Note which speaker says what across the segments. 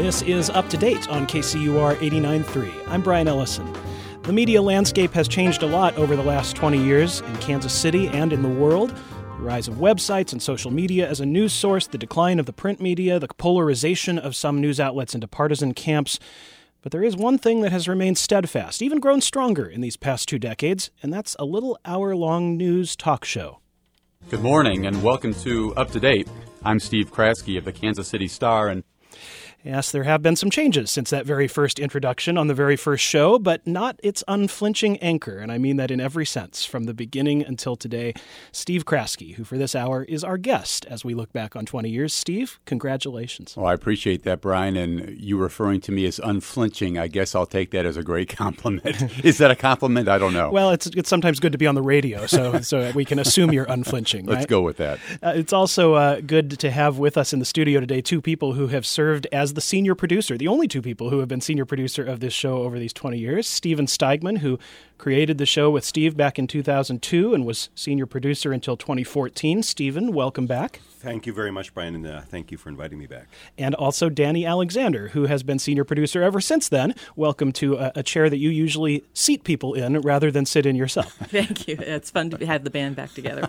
Speaker 1: This is Up to Date on KCUR 89.3. I'm Brian Ellison. The media landscape has changed a lot over the last 20 years in Kansas City and in the world. The rise of websites and social media as a news source, the decline of the print media, the polarization of some news outlets into partisan camps. But there is one thing that has remained steadfast, even grown stronger in these past 2 decades, and that's a little hour-long news talk show.
Speaker 2: Good morning and welcome to Up to Date. I'm Steve Kraske of the Kansas City Star, and
Speaker 1: yes, there have been some changes since that very first introduction on the very first show, but not its unflinching anchor, and I mean that in every sense, from the beginning until today. Steve Kraske, who for this hour is our guest as we look back on 20 years. Steve, congratulations.
Speaker 2: Well, I appreciate that, Brian, and you referring to me as unflinching, I guess I'll take that as a great compliment. Is that a compliment? I don't know.
Speaker 1: Well, it's sometimes good to be on the radio, so we can assume you're unflinching, right?
Speaker 2: Let's go with that.
Speaker 1: It's also good to have with us in the studio today 2 people who have served as the senior producer, the only 2 people who have been senior producer of this show over these 20 years. Steven Steigman, who created the show with Steve back in 2002 and was senior producer until 2014. Steven, welcome back.
Speaker 3: Thank you very much, Brian, and thank you for inviting me back.
Speaker 1: And also Danny Alexander, who has been senior producer ever since then. Welcome to a chair that you usually seat people in rather than sit in yourself.
Speaker 4: Thank you. It's fun to have the band back together.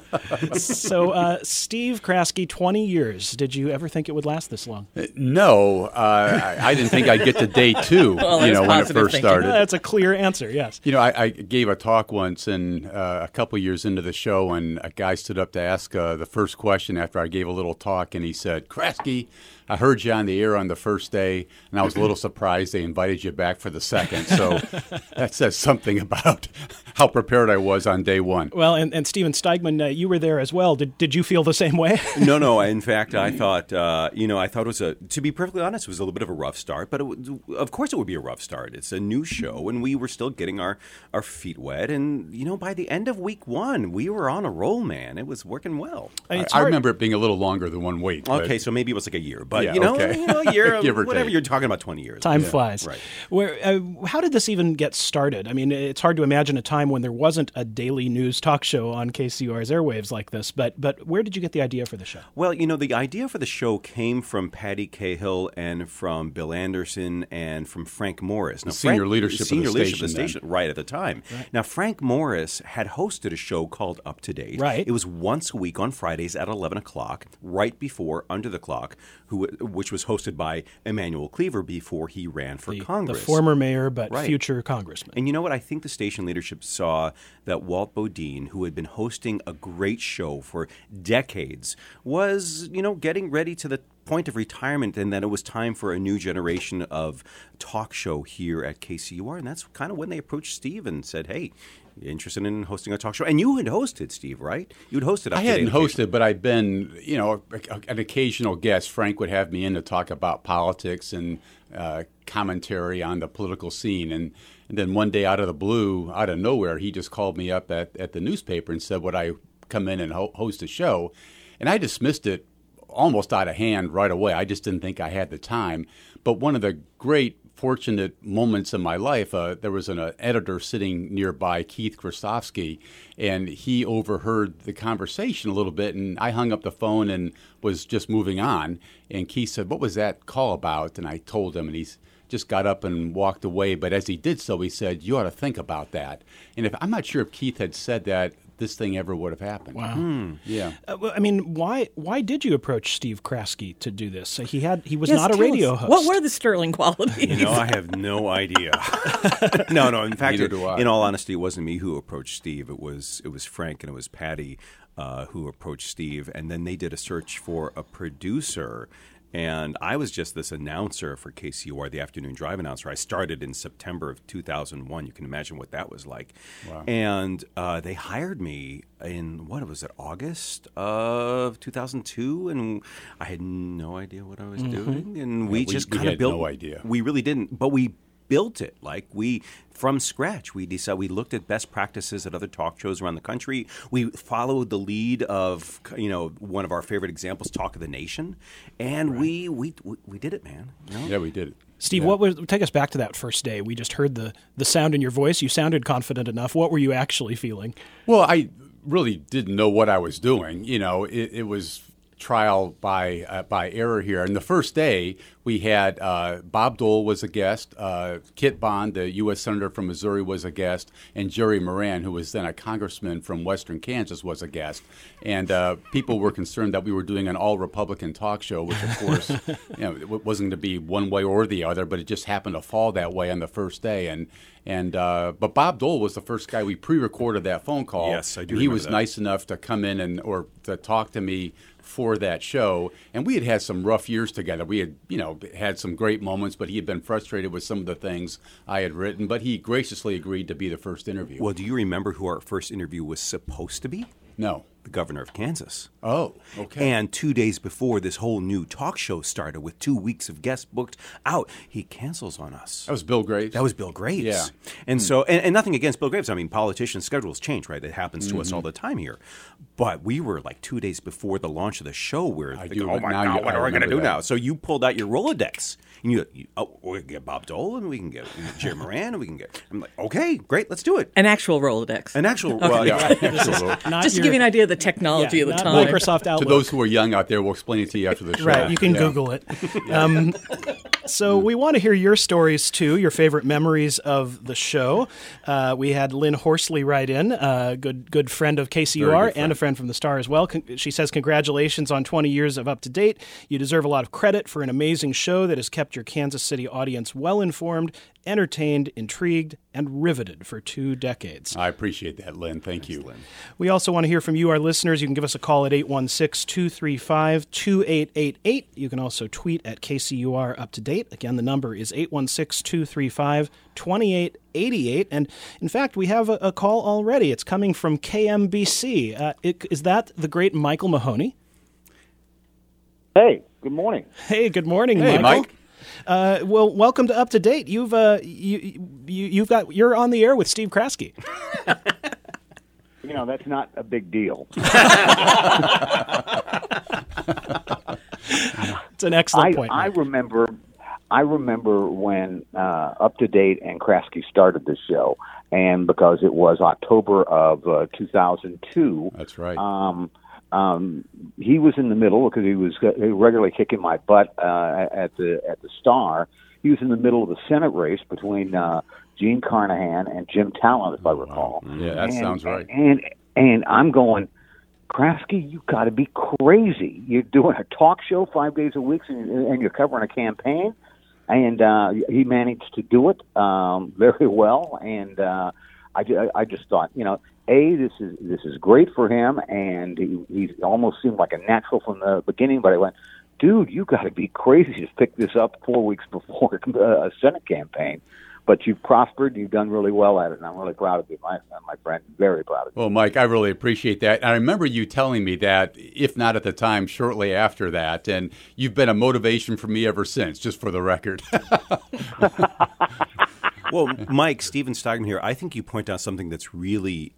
Speaker 1: So, Steve Kraske, 20 years. Did you ever think it would last this long?
Speaker 2: No, I didn't think I'd get to day 2,
Speaker 4: well,
Speaker 2: when it first started.
Speaker 1: That's a clear answer, yes.
Speaker 2: I gave a talk once, and a couple years into the show, and a guy stood up to ask the first question after I gave a little talk, and he said, "Kraske, I heard you on the air on the first day, and I was a little surprised they invited you back for the second." So that says something about how prepared I was on day 1.
Speaker 1: Well, and Steven Steigman, you were there as well. Did you feel the same way?
Speaker 3: No. In fact, I thought, I thought it was to be perfectly honest, it was a little bit of a rough start. But of course, it would be a rough start. It's a new show, and we were still getting our feet wet. And by the end of week 1, we were on a roll, man. It was working well.
Speaker 2: I remember it being a little longer than 1 week.
Speaker 3: Okay, so maybe it was like a year, but
Speaker 2: yeah,
Speaker 3: a year,
Speaker 2: Give or
Speaker 3: whatever.
Speaker 2: take.
Speaker 3: You're talking about 20 years.
Speaker 1: Time flies.
Speaker 3: Right.
Speaker 1: How did this even get started? I mean, it's hard to imagine a time when there wasn't a daily news talk show on KCUR's airwaves like this. But where did you get the idea for the show?
Speaker 3: Well, the idea for the show came from Patty Cahill and from Bill Anderson and from Frank Morris. Now,
Speaker 2: senior leadership of the station
Speaker 3: right at the time. Right. Now, Frank Morris had hosted a show called Up to Date.
Speaker 1: Right.
Speaker 3: It was once a week on Fridays at 11 o'clock, right before Under the Clock, which was hosted by Emanuel Cleaver before he ran for Congress.
Speaker 1: The former mayor, but
Speaker 3: right.
Speaker 1: future congressman.
Speaker 3: And you know what? I think the station leadership saw that Walt Bodine, who had been hosting a great show for decades, was, getting ready to the point of retirement, and that it was time for a new generation of talk show here at KCUR. And that's kind of when they approached Steve and said, "Hey, interested in hosting a talk show?" And you had hosted, Steve, right? You'd hosted.
Speaker 2: I hadn't hosted, but I'd been, an occasional guest. Frank would have me in to talk about politics and commentary on the political scene. And then one day, out of the blue, out of nowhere, he just called me up at the newspaper and said, would I come in and host a show? And I dismissed it almost out of hand right away. I just didn't think I had the time. But one of the great fortunate moments in my life, there was an editor sitting nearby, Keith Krasovsky, and he overheard the conversation a little bit, and I hung up the phone and was just moving on. And Keith said, "What was that call about?" And I told him, and he's just got up and walked away. But as he did so, he said, "You ought to think about that." And I'm not sure if Keith had said that, this thing ever would have happened.
Speaker 1: Wow.
Speaker 2: Yeah.
Speaker 1: Why did you approach Steve Kraske to do this? He was not a radio host.
Speaker 4: What were the sterling qualities?
Speaker 3: I have no idea. No. In fact, in all honesty, it wasn't me who approached Steve. It was Frank and it was Patty who approached Steve, and then they did a search for a producer. And I was just this announcer for KCUR, the afternoon drive announcer. I started in September of 2001. You can imagine what that was like.
Speaker 2: Wow.
Speaker 3: And they hired me in, August of 2002? And I had no idea what I was doing. And we just kind of built.
Speaker 2: No idea.
Speaker 3: We really didn't. But we built it from scratch. We looked at best practices at other talk shows around the country. We followed the lead of one of our favorite examples, Talk of the Nation, and we did it, man.
Speaker 2: Yeah, we did it.
Speaker 1: Steve, take us back to that first day. We just heard the sound in your voice. You sounded confident enough. What were you actually feeling?
Speaker 2: Well, I really didn't know what I was doing. It was trial by error here. And the first day, We had Bob Dole was a guest, Kit Bond, the U.S. Senator from Missouri, was a guest, and Jerry Moran, who was then a congressman from western Kansas, was a guest. And people were concerned that we were doing an all-Republican talk show, which, of course, it wasn't going to be one way or the other, but it just happened to fall that way on the first day. But Bob Dole was the first guy we pre-recorded that phone call.
Speaker 3: Yes, I do.
Speaker 2: He was
Speaker 3: that.
Speaker 2: nice enough to come in or to talk to me for that show, and we had some rough years together. We had, had some great moments, but he had been frustrated with some of the things I had written. But he graciously agreed to be the first interview.
Speaker 3: Well, do you remember who our first interview was supposed to be?
Speaker 2: No.
Speaker 3: The governor of Kansas.
Speaker 2: Oh, okay.
Speaker 3: And 2 days before this whole new talk show started, with 2 weeks of guests booked out, he cancels on us.
Speaker 2: That was Bill Graves.
Speaker 3: That was Bill Graves.
Speaker 2: Yeah.
Speaker 3: And so, and nothing against Bill Graves. I mean, politicians' schedules change, right? It happens to us all the time here. But we were like 2 days before the launch of the show. We're thinking, oh my God, what are we going to do now? So you pulled out your Rolodex. And we can get Bob Dole, and we can get Jerry Moran, and we can get. I'm like, okay, great, let's do it.
Speaker 4: An actual Rolodex.
Speaker 3: An actual,
Speaker 4: Just to give you an idea of the technology of the
Speaker 1: not
Speaker 4: time.
Speaker 1: Microsoft Outlook.
Speaker 2: To those who are young out there, we'll explain it to you after the show.
Speaker 1: Right, you can Google it. So we want to hear your stories, too, your favorite memories of the show. We had Lynn Horsley write in, a good friend of KCUR and a friend from the Star as well. She says, congratulations on 20 years of Up to Date. You deserve a lot of credit for an amazing show that has kept your Kansas City audience well-informed, entertained, intrigued, and riveted for 2 decades.
Speaker 2: I appreciate that, Lynn. Thank you.
Speaker 3: Lynn.
Speaker 1: We also want to hear from you, our listeners. You can give us a call at 816-235-2888. You can also tweet at KCUR Up to Date. Again, the number is 816-235-2888. And in fact, we have a call already. It's coming from KMBC. Is that the great Michael Mahoney?
Speaker 5: Hey, good morning.
Speaker 1: Hey, good morning,
Speaker 2: Hey,
Speaker 1: Michael.
Speaker 2: Mike.
Speaker 1: Well, welcome to Up to Date. You're on the air with Steve Kraske.
Speaker 5: That's not a big deal.
Speaker 1: It's an excellent point.
Speaker 5: I remember when Up to Date and Kraske started this show, and because it was October of 2002.
Speaker 2: That's right.
Speaker 5: He was in the middle because he was regularly kicking my butt at the Star. He was in the middle of the Senate race between Gene Carnahan and Jim Talent, if I recall.
Speaker 2: Yeah, that sounds right.
Speaker 5: And I'm going, Kraske, you got to be crazy. You're doing a talk show 5 days a week, and you're covering a campaign. And he managed to do it very well. And I just thought, this is great for him, and he almost seemed like a natural from the beginning. But I went, dude, you got to be crazy to pick this up 4 weeks before a Senate campaign. But you've prospered. You've done really well at it, and I'm really proud of you, my friend. Very proud of you.
Speaker 2: Well, Mike, I really appreciate that. I remember you telling me that, if not at the time, shortly after that. And you've been a motivation for me ever since, just for the record.
Speaker 3: Well, Mike, Steven Steigman here. I think you point out something that's really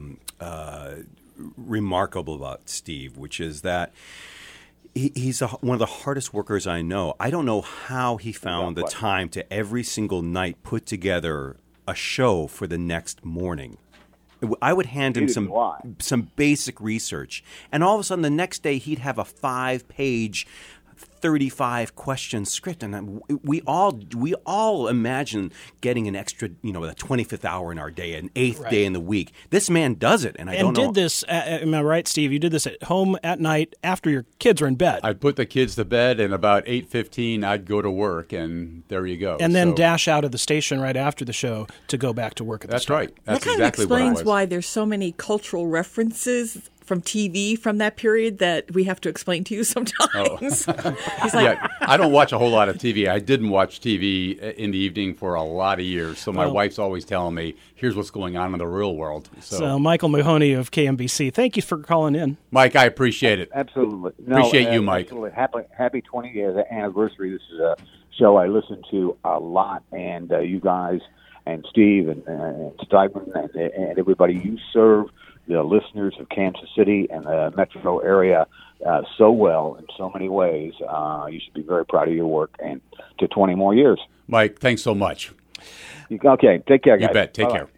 Speaker 3: remarkable about Steve, which is that he's one of the hardest workers I know. I don't know how he found the time to every single night put together a show for the next morning. I would hand him some basic research, and all of a sudden the next day he'd have a 5-page 35-question script, and we all imagine getting an extra, the 25th hour in our day, an 8th day in the week. This man does it, and I don't know.
Speaker 1: And did this, am I right, Steve? You did this at home at night after your kids were in bed.
Speaker 2: I'd put the kids to bed, and about 8:15, I'd go to work, and there you go.
Speaker 1: And then dash out of the station right after the show to go back to work at the
Speaker 2: That's
Speaker 1: Star.
Speaker 2: right. That's
Speaker 4: that kind
Speaker 2: exactly
Speaker 4: of explains
Speaker 2: what it was.
Speaker 4: why there's so many cultural references from TV from that period that we have to explain to you sometimes. He's like,
Speaker 2: Yeah, I don't watch a whole lot of TV. I didn't watch TV in the evening for a lot of years, so my wife's always telling me, here's what's going on in the real world.
Speaker 1: So Michael Mahoney of KMBC, thank you for calling in.
Speaker 2: Mike, I appreciate it.
Speaker 5: Absolutely.
Speaker 2: Appreciate you, Mike.
Speaker 5: Absolutely. Happy 20 years anniversary. This is a show I listen to a lot, and you guys and Steve and Steigman and everybody, you serve the listeners of Kansas City and the metro area so well in so many ways. You should be very proud of your work, and to 20 more years.
Speaker 2: Mike, thanks so much.
Speaker 5: Okay, take care, guys.
Speaker 2: You bet. Take
Speaker 5: Bye-bye.
Speaker 2: care.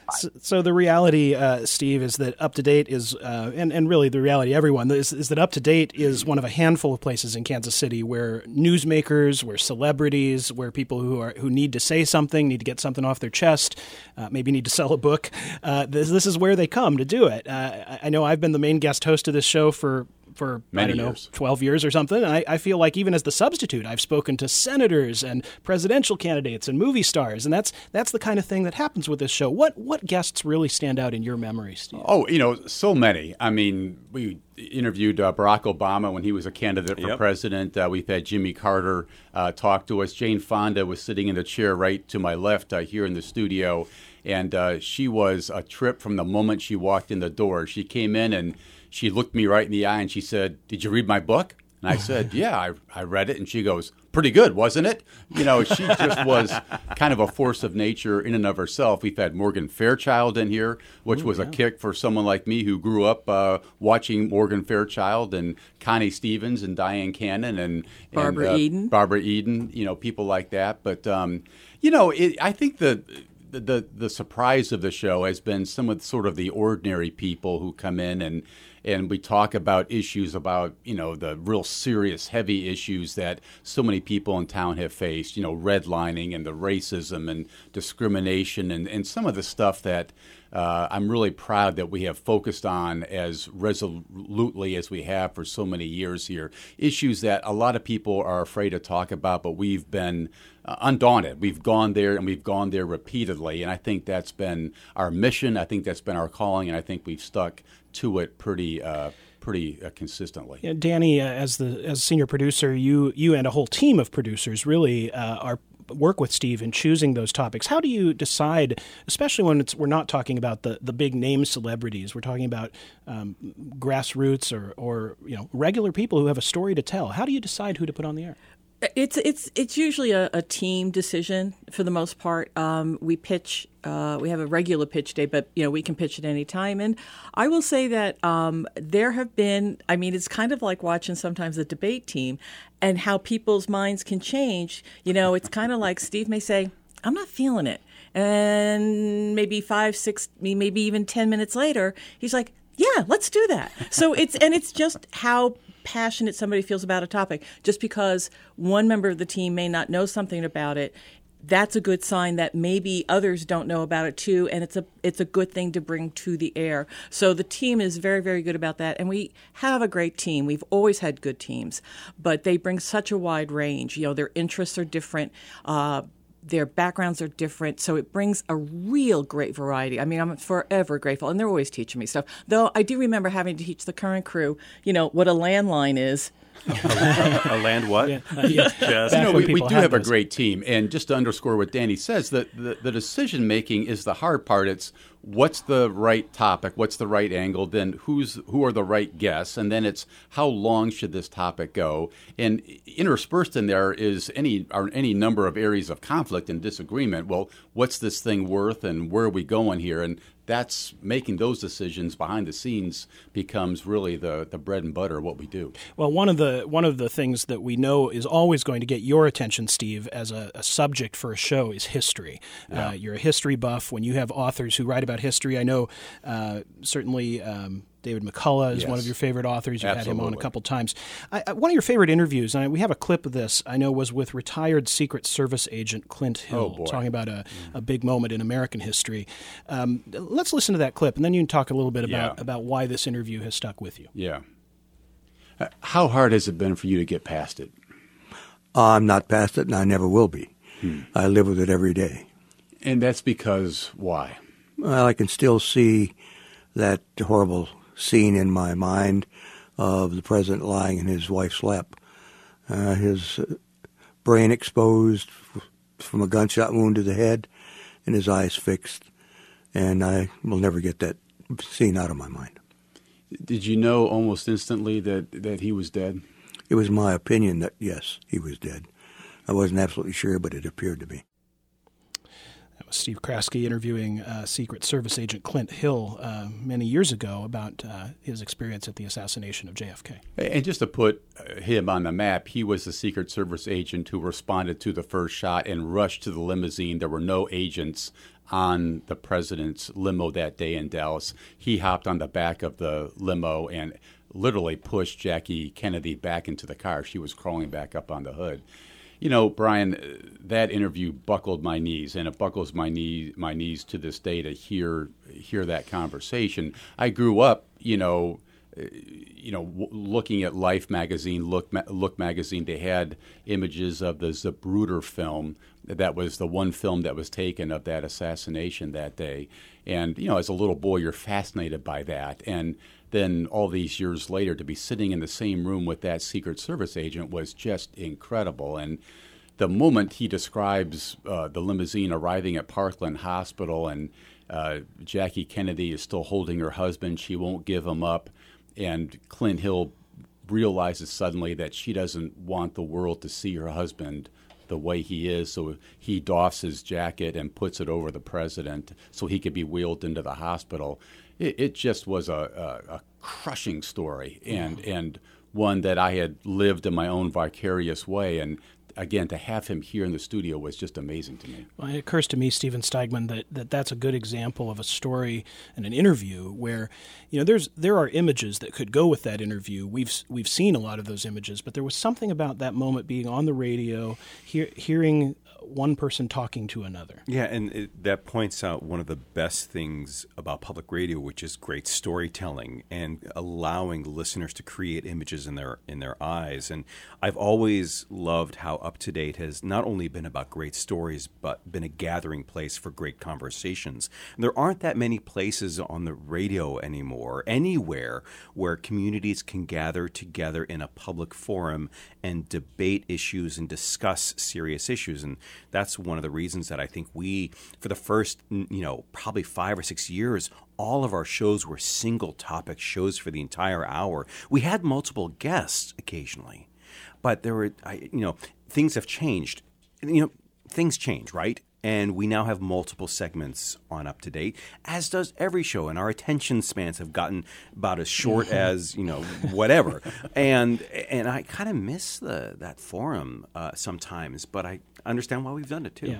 Speaker 1: So the reality, Steve, is that Up to Date is, and really the reality, everyone, is that Up to Date is one of a handful of places in Kansas City where newsmakers, where celebrities, where people who need to say something, need to get something off their chest, maybe need to sell a book. This is where they come to do it. I know I've been the main guest host of this show for
Speaker 2: many
Speaker 1: I don't know,
Speaker 2: years.
Speaker 1: 12 years or something. And I feel like even as the substitute, I've spoken to senators and presidential candidates and movie stars. And that's the kind of thing that happens with this show. What guests really stand out in your memory, Steve?
Speaker 2: Oh, so many. I mean, we interviewed Barack Obama when he was a candidate for president. We've had Jimmy Carter talk to us. Jane Fonda was sitting in the chair right to my left here in the studio. And she was a trip from the moment she walked in the door. She came in and she looked me right in the eye and she said, "Did you read my book?" And I said, "Yeah, I read it." And she goes, "Pretty good, wasn't it?" She just was kind of a force of nature in and of herself. We've had Morgan Fairchild in here, which was a kick for someone like me who grew up watching Morgan Fairchild and Connie Stevens and Diane Cannon and
Speaker 4: Barbara Eden.
Speaker 2: Barbara Eden, people like that. But, I think the surprise of the show has been some of sort of the ordinary people who come in and we talk about issues about, the real serious, heavy issues that so many people in town have faced, redlining and the racism and discrimination and some of the stuff that I'm really proud that we have focused on as resolutely as we have for so many years here. Issues that a lot of people are afraid to talk about, but we've been undaunted. We've gone there, and we've gone there repeatedly, and I think that's been our mission. I think that's been our calling, and I think we've stuck to it pretty consistently.
Speaker 1: Yeah, Danny, as senior producer, you and a whole team of producers really work with Steve in choosing those topics. How do you decide, especially when we're not talking about the big name celebrities, we're talking about grassroots or regular people who have a story to tell. How do you decide who to put on the air?
Speaker 4: It's usually a team decision for the most part. We pitch. We have a regular pitch day, but we can pitch at any time. And I will say that there have been. I mean, it's kind of like watching sometimes a debate team, and how people's minds can change. It's kind of like Steve may say, "I'm not feeling it," and maybe 5, 6, maybe even 10 minutes later, he's like, "Yeah, let's do that." So it's just how passionate somebody feels about a topic. Just because one member of the team may not know something about it, that's a good sign that maybe others don't know about it too, and it's a good thing to bring to the air. So the team is very, very good about that, and we have a great team. We've always had good teams, but they bring such a wide range. Their interests are different. Their backgrounds are different, so it brings a real great variety. I mean, I'm forever grateful, and they're always teaching me stuff. Though I do remember having to teach the current crew, what a landline is.
Speaker 3: A land what?
Speaker 2: We do have a great team, and just to underscore what Danny says, the decision making is the hard part. It's what's the right topic, what's the right angle, then who are the right guests, and then it's how long should this topic go. And interspersed in there is any number of areas of conflict and disagreement. Well, what's this thing worth, and where are we going here? And that's making those decisions behind the scenes becomes really the bread and butter of what we do.
Speaker 1: Well, one of the things that we know is always going to get your attention, Steve, as a subject for a show is history. Yeah. You're a history buff. When you have authors who write about history, I know certainly David McCullough is one of your favorite authors. You've had him on a couple times. One of your favorite interviews, and we have a clip of this, I know, was with retired Secret Service agent Clint Hill, talking about a big moment in American history. Let's listen to that clip, and then you can talk a little bit about why this interview has stuck with you.
Speaker 2: Yeah. How hard has it been for you to get past it?
Speaker 6: I'm not past it, and I never will be. I live with it every day.
Speaker 2: And that's because why?
Speaker 6: Well, I can still see that horrible scene in my mind of the president lying in his wife's lap, his brain exposed from a gunshot wound to the head, and his eyes fixed. And I will never get that scene out of my mind.
Speaker 2: Did you know almost instantly that he was dead?
Speaker 6: It was my opinion that, yes, he was dead. I wasn't absolutely sure, but it appeared to be.
Speaker 1: That was Steve Kraske interviewing Secret Service agent Clint Hill many years ago about his experience at the assassination of JFK.
Speaker 2: And just to put him on the map, he was the Secret Service agent who responded to the first shot and rushed to the limousine. There were no agents on the president's limo that day in Dallas. He hopped on the back of the limo and literally pushed Jackie Kennedy back into the car. She was crawling back up on the hood. You know, Brian, that interview buckled my knees, and it buckles my knees to this day to hear that conversation. I grew up, looking at Life magazine, Look magazine. They had images of the Zapruder film. That was the one film that was taken of that assassination that day. And, as a little boy, you're fascinated by that. And then all these years later, to be sitting in the same room with that Secret Service agent was just incredible. And the moment he describes the limousine arriving at Parkland Hospital and Jackie Kennedy is still holding her husband, she won't give him up, and Clint Hill realizes suddenly that she doesn't want the world to see her husband the way he is, so he doffs his jacket and puts it over the president so he could be wheeled into the hospital. It just was a crushing story, and one that I had lived in my own vicarious way. And again, to have him here in the studio was just amazing to me.
Speaker 1: Well, it occurs to me, Stephen Steigman, that's a good example of a story and an interview where, there are images that could go with that interview. We've seen a lot of those images, but there was something about that moment being on the radio, hearing one person talking to another.
Speaker 3: Yeah, and that points out one of the best things about public radio, which is great storytelling and allowing listeners to create images in their eyes. And I've always loved how Up to Date has not only been about great stories, but been a gathering place for great conversations. And there aren't that many places on the radio anymore, anywhere, where communities can gather together in a public forum and debate issues and discuss serious issues. And that's one of the reasons that I think we, for the first, probably 5 or 6 years, all of our shows were single topic shows for the entire hour. We had multiple guests occasionally, but there were, things have changed. Things change, right? And we now have multiple segments on Up to Date, as does every show. And our attention spans have gotten about as short as, whatever. And I kind of miss that forum sometimes, but I understand why we've done it too.
Speaker 1: Yeah.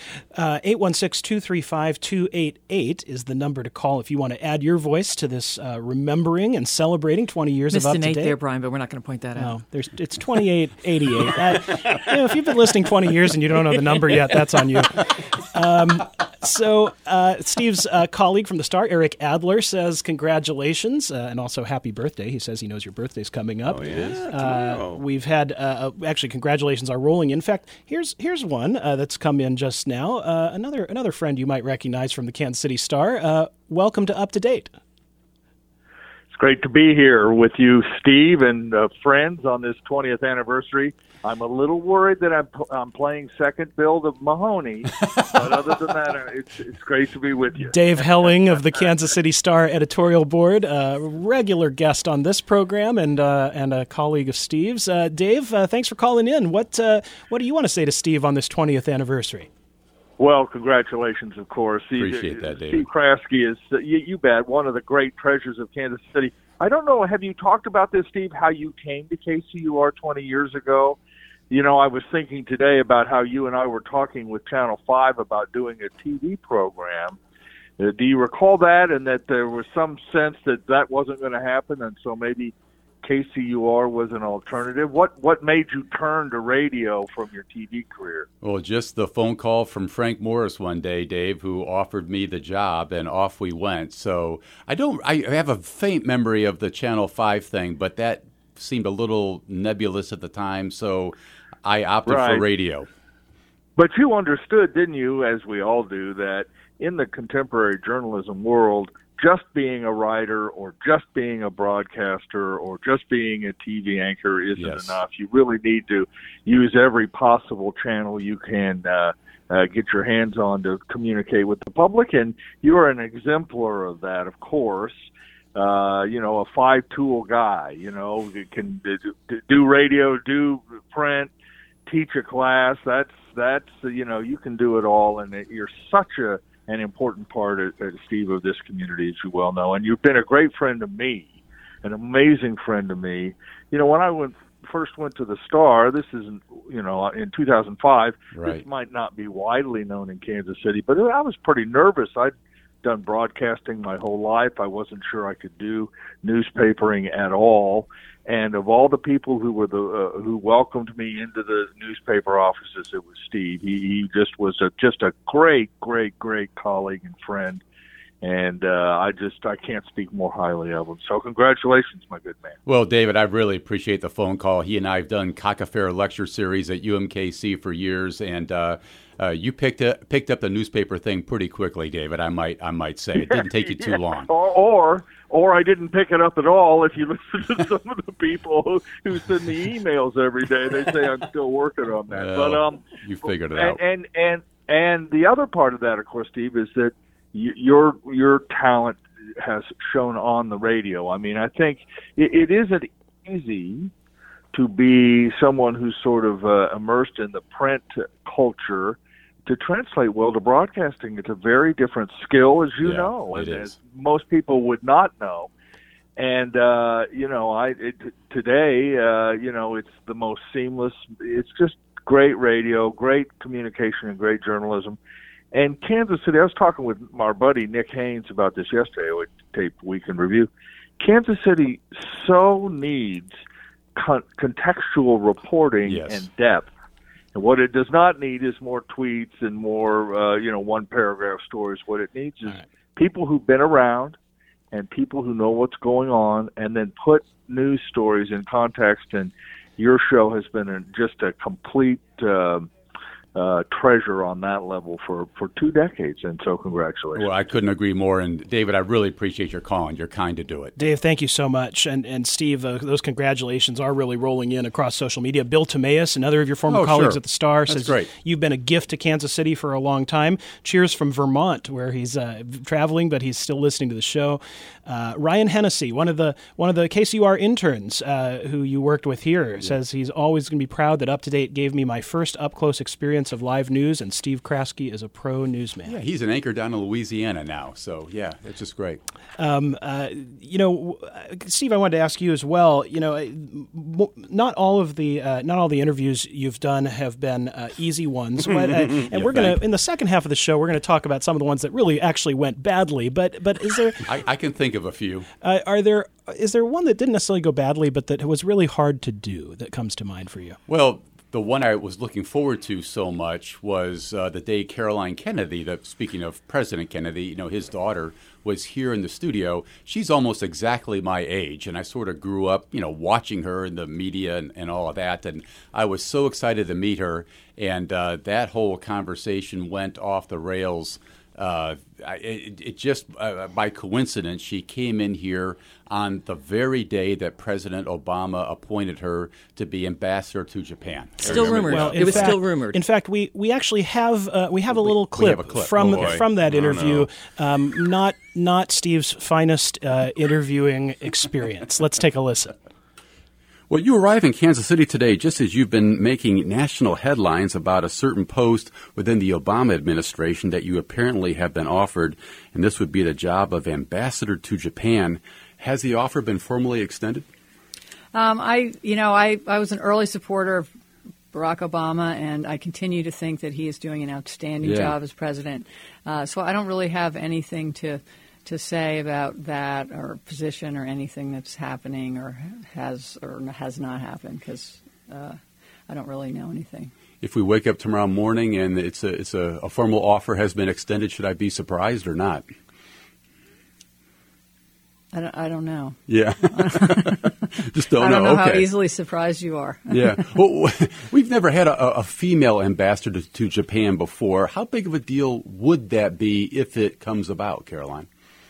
Speaker 1: 816-235-288 is the number to call if you want to add your voice to this remembering and celebrating 20 years of Up to Date.
Speaker 4: Missed an 8 there, Brian, but we're not going to point that out.
Speaker 1: No, it's 2888. If you've been listening 20 years and you don't know the number yet, that's on you. So Steve's colleague from the Star, Eric Adler, says congratulations and also happy birthday. He says he knows your birthday's coming up.
Speaker 3: Oh, yes?
Speaker 1: We've had, actually, congratulations are rolling. In fact, here's one that's come in just now. Another friend you might recognize from the Kansas City Star. Welcome to Up to Date.
Speaker 7: It's great to be here with you, Steve, and friends on this 20th anniversary. I'm a little worried that I'm playing second build of Mahoney, but other than that, it's great to be with you.
Speaker 1: Dave Helling of the Kansas City Star editorial board, regular guest on this program and a colleague of Steve's. Dave, thanks for calling in. What do you want to say to Steve on this 20th anniversary?
Speaker 7: Well, congratulations, of course.
Speaker 2: Appreciate that, Dave.
Speaker 7: Steve Kraske is, you bet, one of the great treasures of Kansas City. I don't know, have you talked about this, Steve, how you came to KCUR 20 years ago? I was thinking today about how you and I were talking with Channel 5 about doing a TV program. Do you recall that, and that there was some sense that wasn't going to happen, and so maybe KCUR was an alternative? What made you turn to radio from your TV career?
Speaker 2: Well, just the phone call from Frank Morris one day, Dave, who offered me the job, and off we went. So I have a faint memory of the Channel 5 thing, but that seemed a little nebulous at the time, so I opted for radio.
Speaker 7: But you understood, didn't you, as we all do, that in the contemporary journalism world, just being a writer or just being a broadcaster or just being a TV anchor isn't enough. You really need to use every possible channel you can get your hands on to communicate with the public, and you're an exemplar of that, of course. A 5-tool guy, can do radio, do print, teach a class. That's you can do it all, and you're such an important part, Steve, of this community, as you well know. And you've been a great friend to me, an amazing friend to me. When I first went to the Star, this isn't, in 2005,
Speaker 2: Right.
Speaker 7: This might not be widely known in Kansas City, but I was pretty nervous. I'd done broadcasting my whole life. I wasn't sure I could do newspapering at all. And of all the people who were who welcomed me into the newspaper offices, it was Steve. He just was just a great colleague and friend. And I can't speak more highly of him. So congratulations, my good man.
Speaker 2: Well, David, I really appreciate the phone call. He and I have done Cockaffair lecture series at UMKC for years, and you picked up the newspaper thing pretty quickly, David. I might say it didn't take you too long.
Speaker 7: Or I didn't pick it up at all. If you listen to some of the people who send me emails every day, they say I'm still working on that.
Speaker 2: Well, but you figured it out.
Speaker 7: And the other part of that, of course, Steve, is that your talent has shown on the radio. I mean, I think it isn't easy to be someone who's sort of immersed in the print culture to translate well to broadcasting. It's a very different skill, as you know, and as most people would not know. And today, it's the most seamless. It's just great radio, great communication, and great journalism. And Kansas City, I was talking with our buddy Nick Haynes about this yesterday with Tape Week in Review. Kansas City so needs contextual reporting and depth. And what it does not need is more tweets and more, one-paragraph stories. What it needs is people who've been around and people who know what's going on, and then put news stories in context. And your show has been just a complete treasure on that level for 2 decades, and so congratulations.
Speaker 2: Well, I couldn't agree more, and David, I really appreciate your calling. You're kind to do it.
Speaker 1: Dave, thank you so much, and Steve, those congratulations are really rolling in across social media. Bill Timaeus, another of your former colleagues at the Star, says
Speaker 2: great.
Speaker 1: You've been a gift to Kansas City for a long time. Cheers from Vermont, where he's traveling, but he's still listening to the show. Ryan Hennessy, one of the KCUR interns who you worked with here, says he's always going to be proud that Up to Date gave me my first up-close experience of live news, and Steve Kraske is a pro newsman.
Speaker 2: Yeah, he's an anchor down in Louisiana now, so yeah, it's just great.
Speaker 1: Steve, I wanted to ask you as well. Not all the interviews you've done have been easy ones, but, and we're gonna in the second half of the show we're going to talk about some of the ones that really actually went badly. But is there?
Speaker 2: I can think of a few.
Speaker 1: Is there one that didn't necessarily go badly, but that was really hard to do that comes to mind for you?
Speaker 2: Well, the one I was looking forward to so much was the day Caroline Kennedy, speaking of President Kennedy, his daughter, was here in the studio. She's almost exactly my age, and I sort of grew up, watching her in the media and all of that, and I was so excited to meet her, and that whole conversation went off the rails. It just by coincidence, she came in here on the very day that President Obama appointed her to be ambassador to Japan.
Speaker 4: Still rumored. Well, it was still rumored.
Speaker 1: In fact, we actually have a little clip from that interview. Not Steve's finest interviewing experience. Let's take a listen.
Speaker 2: Well, you arrive in Kansas City today just as you've been making national headlines about a certain post within the Obama administration that you apparently have been offered, and this would be the job of ambassador to Japan. Has the offer been formally extended?
Speaker 8: I was an early supporter of Barack Obama, and I continue to think that he is doing an outstanding job as president. So I don't really have anything to say about that or position or anything that's happening or has not happened, because I don't really know anything.
Speaker 2: If we wake up tomorrow morning and it's a formal offer has been extended, should I be surprised or not?
Speaker 8: I don't know.
Speaker 2: Yeah. Just don't know.
Speaker 8: I don't know how
Speaker 2: okay.
Speaker 8: easily surprised you are.
Speaker 2: Yeah. Well, we've never had a female ambassador to Japan before. How big of a deal would that be if it comes about, Caroline?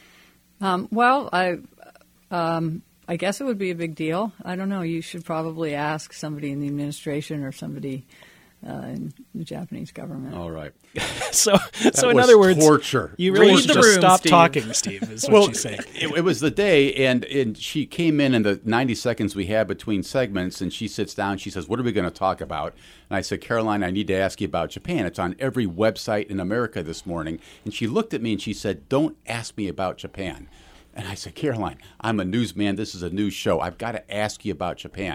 Speaker 8: I guess it would be a big deal. I don't know. You should probably ask somebody in the administration or somebody in the Japanese government.
Speaker 2: All right.
Speaker 1: So in other words,
Speaker 2: torture.
Speaker 1: You really should just stop
Speaker 4: Steve.
Speaker 1: talking, Steve, is what she's saying.
Speaker 2: It was the day, and she came in the 90 seconds we had between segments, and she sits down. She says, "What are we going to talk about?" And I said, "Caroline, I need to ask you about Japan. It's on every website in America this morning." And she looked at me and she said, "Don't ask me about Japan." And I said, "Caroline, I'm a newsman. This is a news show. I've got to ask you about Japan."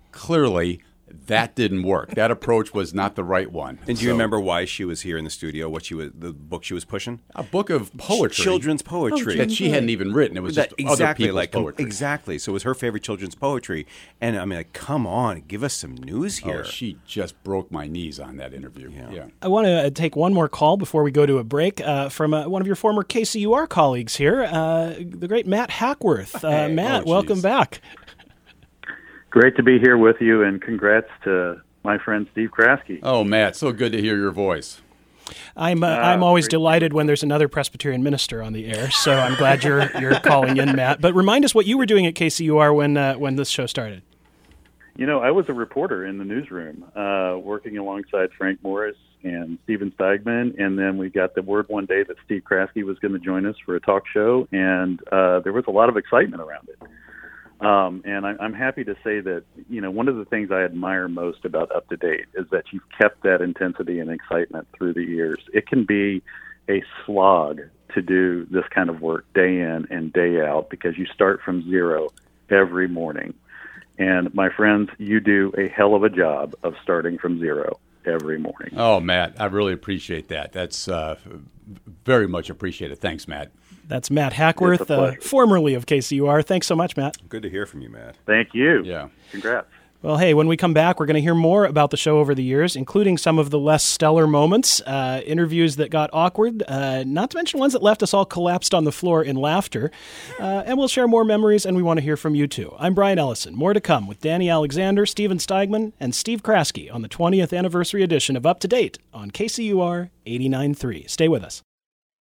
Speaker 2: clearly that didn't work. That approach was not the right one.
Speaker 3: And do you remember why she was here in the studio? The book she was pushing?
Speaker 2: A book of poetry,
Speaker 3: children's poetry
Speaker 2: that she hadn't even written. It was just other people's poetry.
Speaker 3: Exactly. So it was her favorite children's poetry. And I mean, like, come on, give us some news here.
Speaker 2: Oh, she just broke my knees on that interview. Yeah.
Speaker 1: I want to take one more call before we go to a break from one of your former KCUR colleagues here, the great Matt Hackworth. Matt, welcome back.
Speaker 9: Great to be here with you, and congrats to my friend Steve Kraske.
Speaker 2: Oh, Matt, so good to hear your voice.
Speaker 1: I'm always delighted when there's another Presbyterian minister on the air, so I'm glad you're calling in, Matt. But remind us what you were doing at KCUR when this show started.
Speaker 9: You know, I was a reporter in the newsroom, working alongside Frank Morris and Steven Steigman, and then we got the word one day that Steve Kraske was going to join us for a talk show, and there was a lot of excitement around it. And I'm happy to say that, you know, one of the things I admire most about Up to Date is that you've kept that intensity and excitement through the years. It can be a slog to do this kind of work day in and day out because you start from zero every morning. And my friends, you do a hell of a job of starting from zero every morning.
Speaker 2: Oh, Matt, I really appreciate that. That's very much appreciated. Thanks, Matt.
Speaker 1: That's Matt Hackworth, formerly of KCUR. Thanks so much, Matt.
Speaker 3: Good to hear from you, Matt.
Speaker 9: Thank you.
Speaker 2: Yeah.
Speaker 9: Congrats.
Speaker 1: Well, hey, when we come back, we're going to hear more about the show over the years, including some of the less stellar moments, interviews that got awkward, not to mention ones that left us all collapsed on the floor in laughter. And we'll share more memories, and we want to hear from you, too. I'm Brian Ellison. More to come with Danny Alexander, Steven Steigman, and Steve Kraske on the 20th anniversary edition of Up to Date on KCUR 89.3. Stay with us.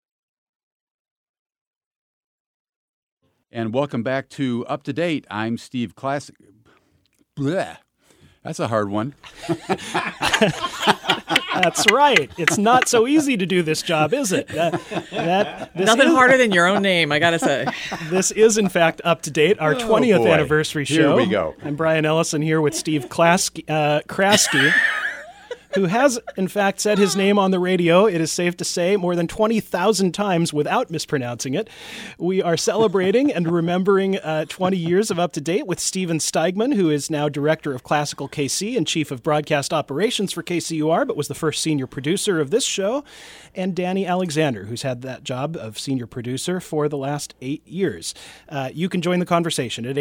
Speaker 2: And welcome back to Up to Date. I'm Steve Kraske. Blech. That's a hard one.
Speaker 1: That's right. It's not so easy to do this job, is it?
Speaker 4: Nothing harder than your own name, I got to say.
Speaker 1: This is, in fact, Up to Date, our 20th anniversary show.
Speaker 2: Here we go.
Speaker 1: I'm Brian Ellison here with Steve Kraske, who has, in fact, said his name on the radio, it is safe to say, more than 20,000 times without mispronouncing it. We are celebrating and remembering 20 years of Up to Date with Steven Steigman, who is now Director of Classical KC and Chief of Broadcast Operations for KCUR, but was the first senior producer of this show, and Danny Alexander, who's had that job of senior producer for the last 8 years. You can join the conversation at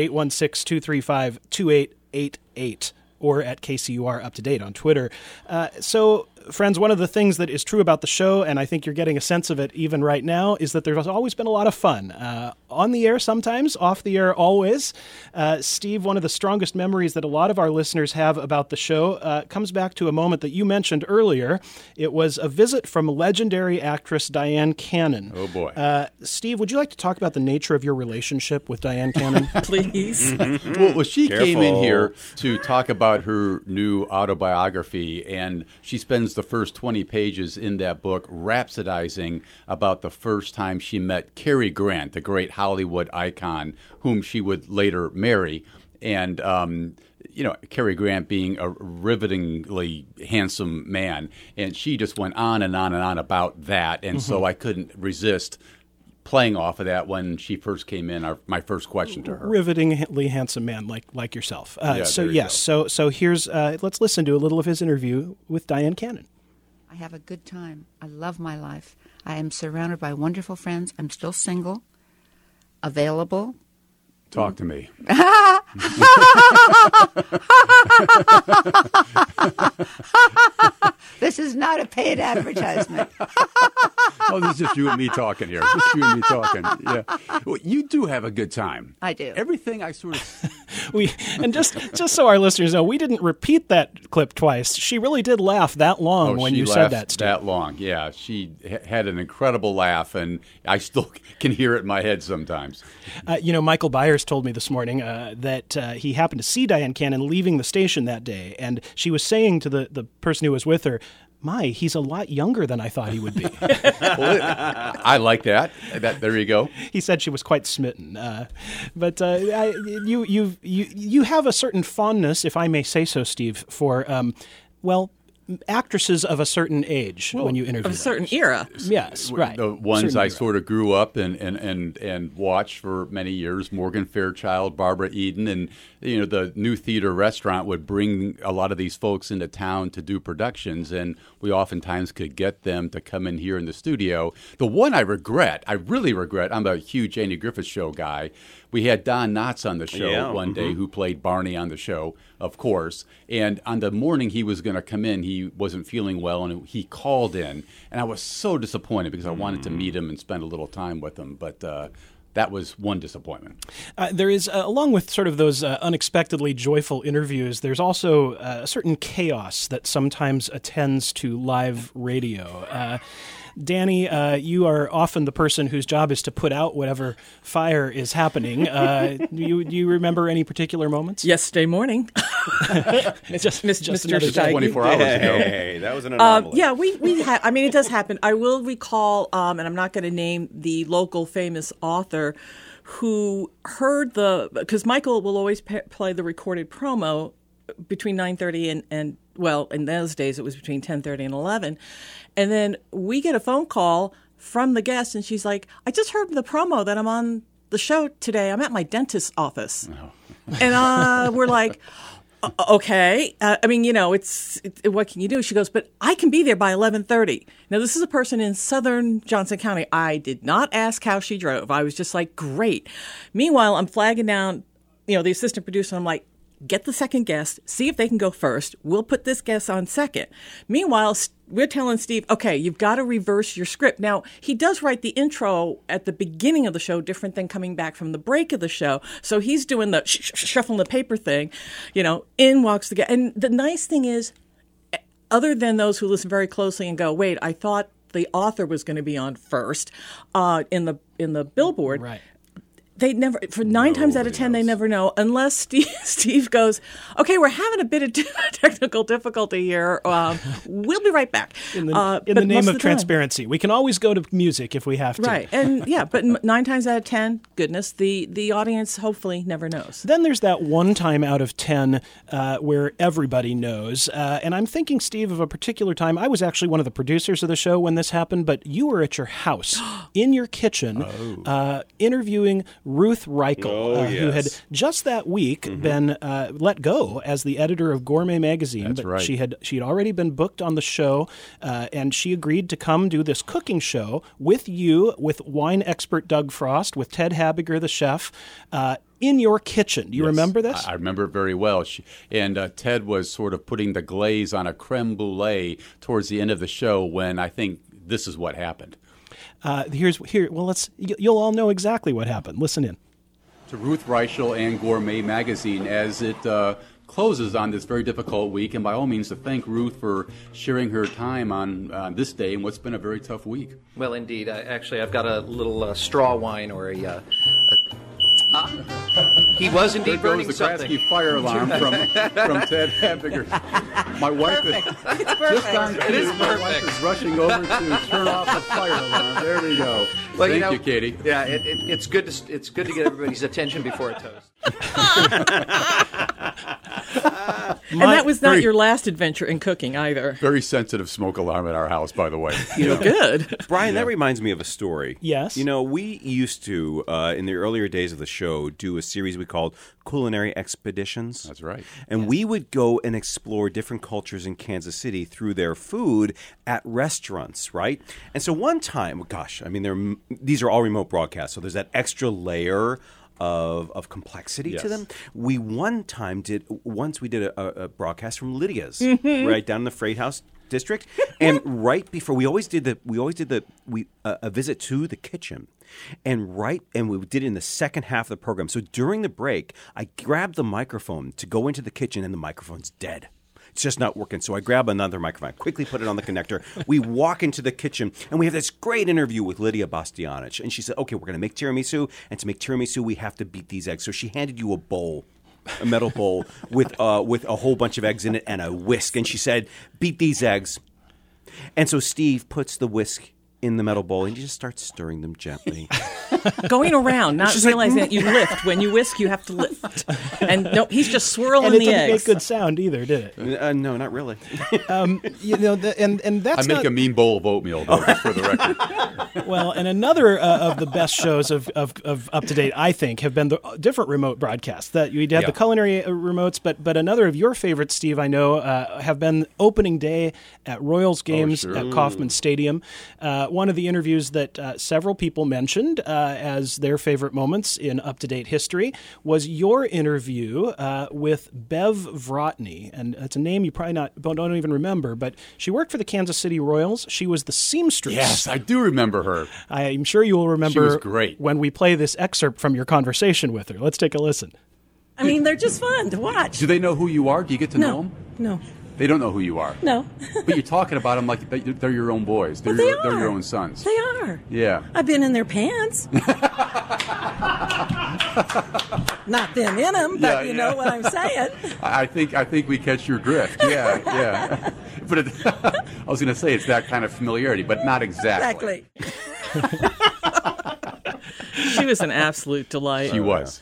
Speaker 1: 816-235-2888. Or at KCUR Up to Date on Twitter. So, friends, one of the things that is true about the show, and I think you're getting a sense of it even right now, is that there's always been a lot of fun. On the air sometimes, off the air always. Steve, one of the strongest memories that a lot of our listeners have about the show comes back to a moment that you mentioned earlier. It was a visit from legendary actress Dyan Cannon.
Speaker 2: Oh, boy.
Speaker 1: Steve, would you like to talk about the nature of your relationship with Dyan Cannon?
Speaker 4: Please.
Speaker 2: Well, she came in here to talk about her new autobiography, and she spends the first 20 pages in that book rhapsodizing about the first time she met Cary Grant, the great Hollywood icon, whom she would later marry. And, Cary Grant being a rivetingly handsome man. And she just went on and on and on about that. And so I couldn't resist playing off of that when she first came in, my first question to her.
Speaker 1: Rivetingly handsome man like yourself. So here's, let's listen to a little of his interview with Dyan Cannon.
Speaker 10: I have a good time. I love my life. I am surrounded by wonderful friends. I'm still single, available.
Speaker 2: Talk to me.
Speaker 10: This is not a paid advertisement.
Speaker 2: Oh, this is just you and me talking here. Just you and me talking. Yeah. Well, you do have a good time.
Speaker 10: I do.
Speaker 2: Everything I sort of...
Speaker 1: just so our listeners know, we didn't repeat that clip twice. She really did laugh that long when you said that, Steve.
Speaker 2: That long, yeah. She had an incredible laugh, and I still can hear it in my head sometimes.
Speaker 1: Michael Byers told me this morning that he happened to see Dyan Cannon leaving the station that day, and she was saying to the person who was with her, "My, he's a lot younger than I thought he would be."
Speaker 2: Well, I like that. There you go.
Speaker 1: He said she was quite smitten. But you have a certain fondness, if I may say so, Steve, for actresses of a certain age when you interview
Speaker 4: of a
Speaker 1: them.
Speaker 4: certain era.
Speaker 1: Yes, right.
Speaker 2: The ones
Speaker 1: Certain
Speaker 2: I
Speaker 1: era.
Speaker 2: sort of grew up and watched for many years, Morgan Fairchild, Barbara Eden, and the New Theater Restaurant would bring a lot of these folks into town to do productions, and we oftentimes could get them to come in here in the studio. The one I really regret, I'm a huge Andy Griffith Show guy. We had Don Knotts on the show one day, who played Barney on the show, of course. And on the morning he was going to come in, he wasn't feeling well, and he called in. And I was so disappointed because I wanted to meet him and spend a little time with him. But that was one disappointment.
Speaker 1: There is, along with sort of those unexpectedly joyful interviews, there's also a certain chaos that sometimes attends to live radio. Danny, you are often the person whose job is to put out whatever fire is happening. Do you remember any particular moments?
Speaker 4: Yesterday morning.
Speaker 1: just
Speaker 4: Mr.
Speaker 1: another
Speaker 4: Steig.
Speaker 2: 24 hours ago.
Speaker 3: Hey, that was an anomaly.
Speaker 4: Yeah, we I mean, it does happen. I will recall, and I'm not going to name the local famous author who heard because Michael will always play the recorded promo between 9:30 and well, in those days it was between 10:30 and 11. And then we get a phone call from the guest, and she's like, I just heard the promo that I'm on the show today. I'm at my dentist's office. And we're like, okay. I mean, it's what can you do? She goes, but I can be there by 11:30. Now, this is a person in southern Johnson County. I did not ask how she drove. I was just like, great. Meanwhile, I'm flagging down, the assistant producer. I'm like, get the second guest, see if they can go first. We'll put this guest on second. Meanwhile, we're telling Steve, okay, you've got to reverse your script. Now, he does write the intro at the beginning of the show, different than coming back from the break of the show. So he's doing the shuffling the paper thing, in walks the guest. And the nice thing is, other than those who listen very closely and go, wait, I thought the author was going to be on first in the billboard.
Speaker 1: Right.
Speaker 4: They never, for 9 times out of 10, they never know unless Steve goes, okay, we're having a bit of technical difficulty here. We'll be right back.
Speaker 1: In the name of transparency. We can always go to music if we have to.
Speaker 4: Right. And but 9 times out of 10, goodness, the audience hopefully never knows.
Speaker 1: Then there's that 1 time out of 10 where everybody knows. And I'm thinking, Steve, of a particular time. I was actually one of the producers of the show when this happened, but you were at your house, in your kitchen, interviewing Ruth Reichel, who had just that week been let go as the editor of Gourmet Magazine.
Speaker 2: That's right.
Speaker 1: She had already been booked on the show, and she agreed to come do this cooking show with you, with wine expert Doug Frost, with Ted Habiger, the chef, in your kitchen. Do you remember this?
Speaker 2: I remember it very well. And Ted was sort of putting the glaze on a creme brulee towards the end of the show when I think this is what happened.
Speaker 1: You'll all know exactly what happened. Listen in.
Speaker 2: To Ruth Reichel and Gourmet Magazine as it closes on this very difficult week, and by all means to thank Ruth for sharing her time on this day and what's been a very tough week.
Speaker 11: Well, indeed. I've got a little straw wine or he was indeed burning something.
Speaker 2: There goes the Kratzky fire alarm from Ted Habiger. My wife is just on cue.
Speaker 11: It is
Speaker 2: My wife
Speaker 11: perfect.
Speaker 2: is rushing over to turn off the fire alarm. There we go.
Speaker 11: Well,
Speaker 2: Thank you, Katie.
Speaker 11: Yeah, it's good to get everybody's attention before a toast.
Speaker 4: And that was not your last adventure in cooking either.
Speaker 2: Very sensitive smoke alarm at our house, by the way.
Speaker 4: Good.
Speaker 3: Brian, that reminds me of a story.
Speaker 1: Yes.
Speaker 3: We used to, in the earlier days of the show, do a series we called Culinary Expeditions.
Speaker 2: That's right.
Speaker 3: And we would go and explore different cultures in Kansas City through their food at restaurants, right? And so one time, these are all remote broadcasts, so there's that extra layer of complexity to them. We did a broadcast from Lydia's, right down in the Freight House district, and right before we always did a visit to the kitchen, and we did it in the second half of the program. So during the break, I grabbed the microphone to go into the kitchen, and the microphone's dead. It's just not working. So I grab another microphone, quickly put it on the connector. We walk into the kitchen, and we have this great interview with Lydia Bastianich. And she said, okay, we're going to make tiramisu. And to make tiramisu, we have to beat these eggs. So she handed you a metal bowl with a whole bunch of eggs in it and a whisk. And she said, beat these eggs. And so Steve puts the whisk in the metal bowl, and you just start stirring them gently.
Speaker 4: Going around, not realizing that you lift. When you whisk, you have to lift. And no, he's just swirling the eggs.
Speaker 1: And it didn't make good sound either, did it?
Speaker 3: No, not really.
Speaker 2: And that's I make a mean bowl of oatmeal, though, just for the record.
Speaker 1: Well, and another of the best shows of Up to Date, I think, have been the different remote broadcasts. That we had the culinary remotes, but another of your favorites, Steve, I know, have been opening day at Royals games at Kauffman Stadium. One of the interviews that several people mentioned as their favorite moments in Up to Date history was your interview with Bev Vrotny, and it's a name you probably don't even remember, but she worked for the Kansas City Royals. She was the seamstress.
Speaker 2: Yes, I do remember her.
Speaker 1: I'm sure you will remember.
Speaker 2: She was great.
Speaker 1: When we play this excerpt from your conversation with her. Let's take a listen.
Speaker 12: I mean, they're just fun to watch.
Speaker 2: Do they know who you are? Do you get to know them?
Speaker 12: No.
Speaker 2: They don't know who you are.
Speaker 12: No.
Speaker 2: But you're talking about them like they're your own boys. They're your own sons.
Speaker 12: They are.
Speaker 2: Yeah.
Speaker 12: I've been in their pants. Not them in them, but you know what I'm saying.
Speaker 2: I think we catch your drift. Yeah. But I was going to say it's that kind of familiarity, but not exactly.
Speaker 4: She was an absolute delight.
Speaker 2: She was.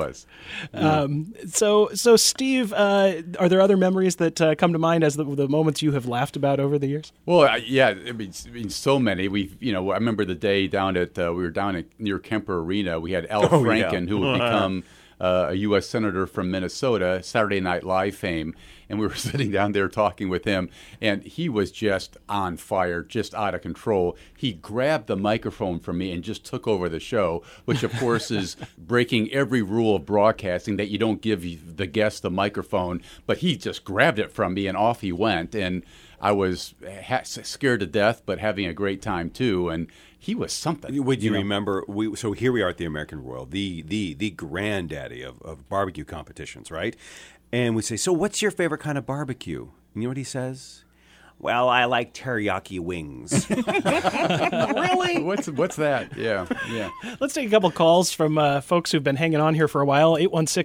Speaker 1: So Steve, are there other memories that come to mind as the moments you have laughed about over the years?
Speaker 2: Well, I mean, so many. I remember the day down at we were down near Kemper Arena. We had Al Franken, who would become a U.S. Senator from Minnesota, Saturday Night Live fame. And we were sitting down there talking with him, and he was just on fire, just out of control. He grabbed the microphone from me and just took over the show, which, of course, is breaking every rule of broadcasting that you don't give the guest the microphone. But he just grabbed it from me, and off he went. And I was scared to death, but having a great time, too. And he was something.
Speaker 3: Would you remember? So here we are at the American Royal, the granddaddy of barbecue competitions, right? And we say, so what's your favorite kind of barbecue? And you know what he says? Well, I like teriyaki wings.
Speaker 2: Really? What's that? Yeah.
Speaker 1: Let's take a couple calls from folks who've been hanging on here for a while.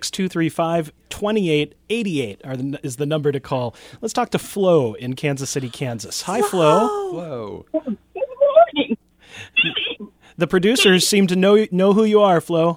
Speaker 1: 816-235-2888 is the number to call. Let's talk to Flo in Kansas City, Kansas. Hi, Flo.
Speaker 13: Good morning.
Speaker 1: The producers seem to know who you are, Flo.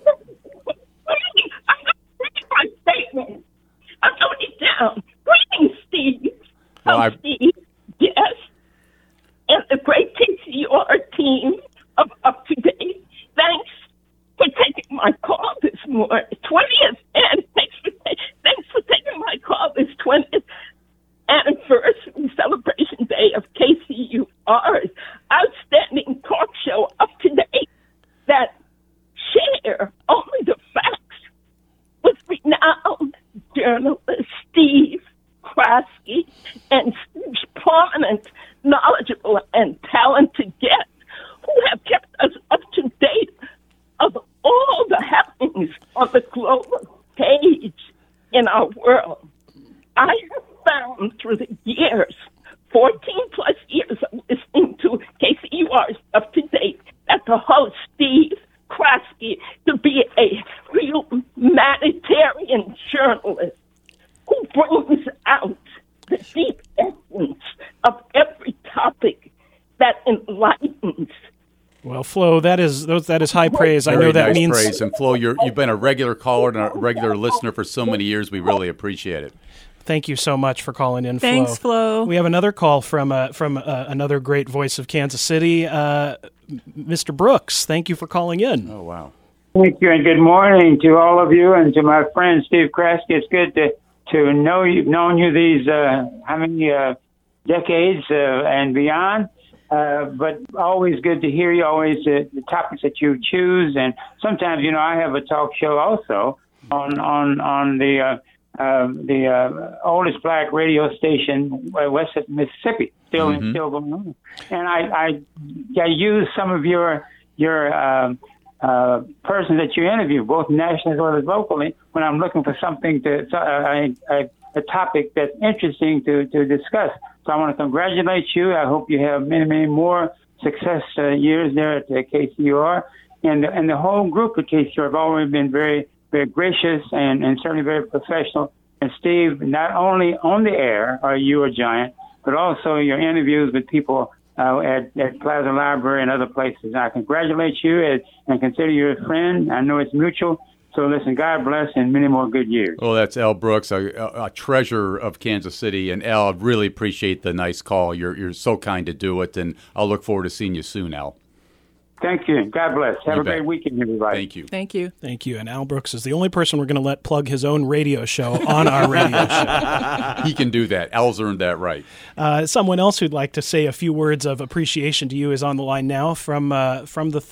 Speaker 13: I'm going down. Greetings, Steve.
Speaker 2: Well,
Speaker 13: Steve. Yes. And the great KCUR team of Up to Date. Thanks for taking my call this morning. 20th, and thanks for taking my call this 20th anniversary celebration day of KCUR's outstanding talk show Up to Date that share only the facts with renowned journalist Steve Kraske and Steve's prominent, knowledgeable, and talented guests who have kept us up to date of all the happenings on the global stage in our world. I have found through the years, 14 plus years of listening to KCUR's Up to Date, that the host, Steve Kraske, to be a real humanitarian journalist who brings out the deep essence of every topic that enlightens.
Speaker 1: Well, Flo, that is high praise.
Speaker 2: Very
Speaker 1: I know that
Speaker 2: nice
Speaker 1: means
Speaker 2: praise. And Flo, you've been a regular caller and a regular listener for so many years. We really appreciate it.
Speaker 1: Thank you so much for calling in, Flo.
Speaker 4: Thanks, Flo.
Speaker 1: We have another call from another great voice of Kansas City, Mr. Brooks. Thank you for calling in.
Speaker 2: Oh, wow.
Speaker 14: Thank you, and good morning to all of you and to my friend Steve Kraske. It's good to know you've known you these how many decades and beyond. But always good to hear you. Always the topics that you choose, and sometimes I have a talk show also on the oldest black radio station west of Mississippi, still going on. And I use some of your persons that you interview, both nationally as well as locally, when I'm looking for something a topic that's interesting to discuss. So I want to congratulate you. I hope you have many, many more success years there at KCUR. And the whole group at KCUR have always been very, very gracious and certainly very professional. And Steve, not only on the air are you a giant, but also your interviews with people at Plaza Library and other places. I congratulate you and consider you a friend. I know it's mutual. So listen, God bless and many more good years.
Speaker 2: Well, that's Al Brooks, a treasure of Kansas City. And Al, I really appreciate the nice call. You're so kind to do it, and I'll look forward to seeing you soon, Al.
Speaker 14: Thank you. God bless. Have a great weekend, everybody.
Speaker 2: Thank you.
Speaker 4: Thank you.
Speaker 1: Thank you. And Al Brooks is the only person we're going to let plug his own radio show on our radio show.
Speaker 2: He can do that. Al's earned that right.
Speaker 1: Someone else who'd like to say a few words of appreciation to you is on the line now from the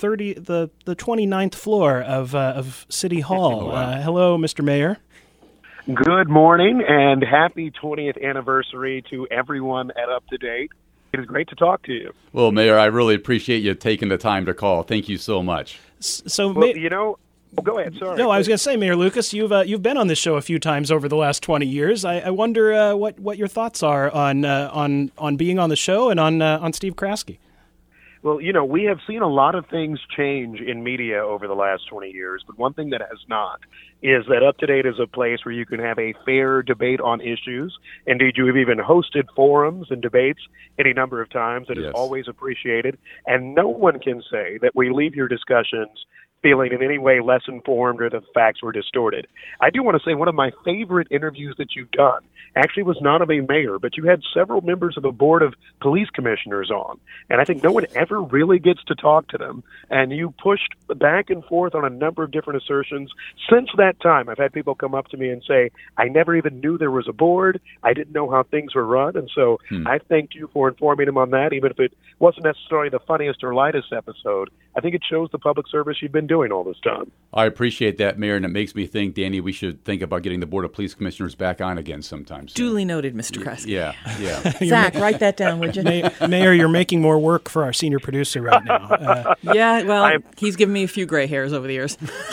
Speaker 1: 29th floor of City Hall. Hello, Mr. Mayor.
Speaker 15: Good morning and happy 20th anniversary to everyone at Up to Date. It is great to talk to you.
Speaker 2: Well, Mayor, I really appreciate you taking the time to call. Thank you so much.
Speaker 1: So,
Speaker 15: well, go ahead. Sorry.
Speaker 1: No, I was going to say, Mayor Lucas, you've been on this show a few times over the last 20 years. I wonder what your thoughts are on being on the show and on Steve Kraske.
Speaker 15: Well, we have seen a lot of things change in media over the last 20 years, but one thing that has not is that Up to Date is a place where you can have a fair debate on issues. Indeed, you have even hosted forums and debates any number of times. It is always appreciated. And no one can say that we leave your discussions feeling in any way less informed or the facts were distorted. I do want to say one of my favorite interviews that you've done actually was not of a mayor, but you had several members of the Board of Police Commissioners on. And I think no one ever really gets to talk to them. And you pushed back and forth on a number of different assertions. Since that time, I've had people come up to me and say, I never even knew there was a board. I didn't know how things were run. And so I thanked you for informing them on that, even if it wasn't necessarily the funniest or lightest episode. I think it shows the public service you've been doing all this time.
Speaker 2: I appreciate that, Mayor, and it makes me think, Danny, we should think about getting the Board of Police Commissioners back on again sometime soon.
Speaker 4: Duly noted, Mr. Kraske.
Speaker 2: Yeah.
Speaker 4: Zach, write that down, would you?
Speaker 1: Mayor, you're making more work for our senior producer right now.
Speaker 4: Yeah, well, he's given me a few gray hairs over the years.